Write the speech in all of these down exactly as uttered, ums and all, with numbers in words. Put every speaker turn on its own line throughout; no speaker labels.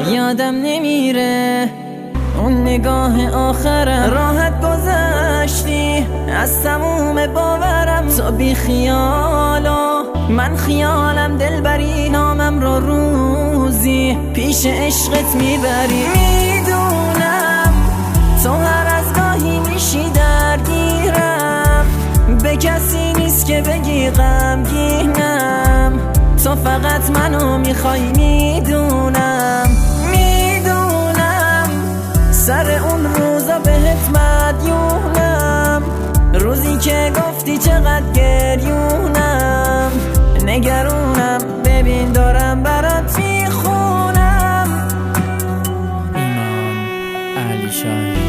یادم نمیره اون نگاه آخرم. راحت گذشتی از تموم باورم تو بی خیالا، من خیالم دلبری نامم رو روزی پیش عشقت میبری. میدونم تو هر از گاهی میشی درگیرم، به کسی نیست که بگی غمگینم، تو فقط منو میخوای. میدونم میدونم سر اون روزا بهت مدیونم، روزی که گفتی چقدر گریونم، نگرونم ببین دارم برات میخونم.
ایمان علی شاهی.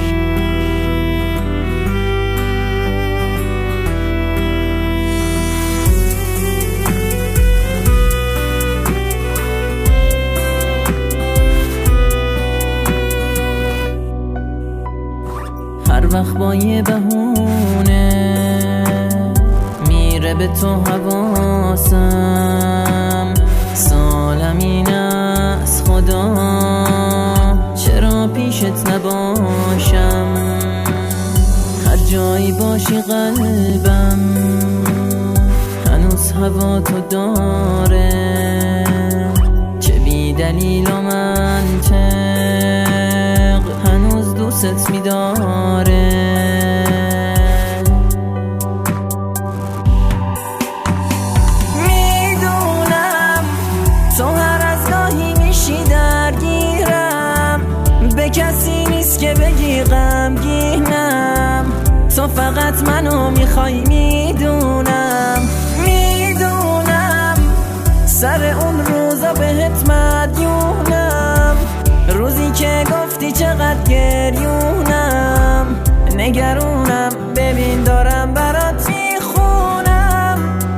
هر وقت با یه بهونه میره به تو حواسم، سالم این از خدا چرا پیشت نباشم. هر جایی باشی قلبم هنوز هوا تو داره، چه بی دلیل و منطق هنوز دوست می‌داره. میدونم تو هر از گاهی میشی درگیرم، به کسی نیست که بگی غمگینم، تو فقط منو میخوای. میدونم میدونم سر اون روزا بهت مدیونم، روزی که گفتی چقدر گریونم، نگرونم ببین دارم برات میخونم.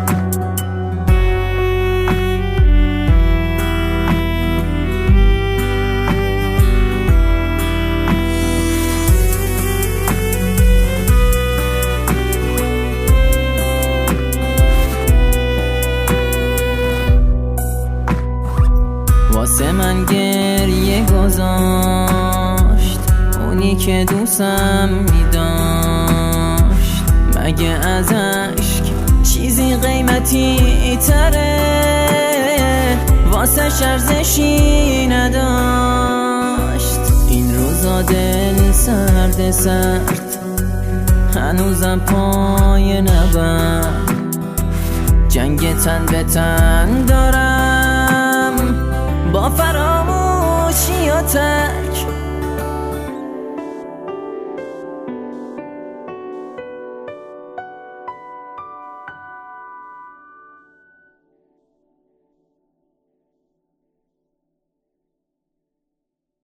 واسه من گریه گذاشت اونی که دوستم میداشت، مگه از عشق چیزی قیمتی تره واسه ارزشی نداشت. این روزا دل سرد سرد هنوزم پای نبرد، جنگ تن به تن دارم با فراموشی و ترک،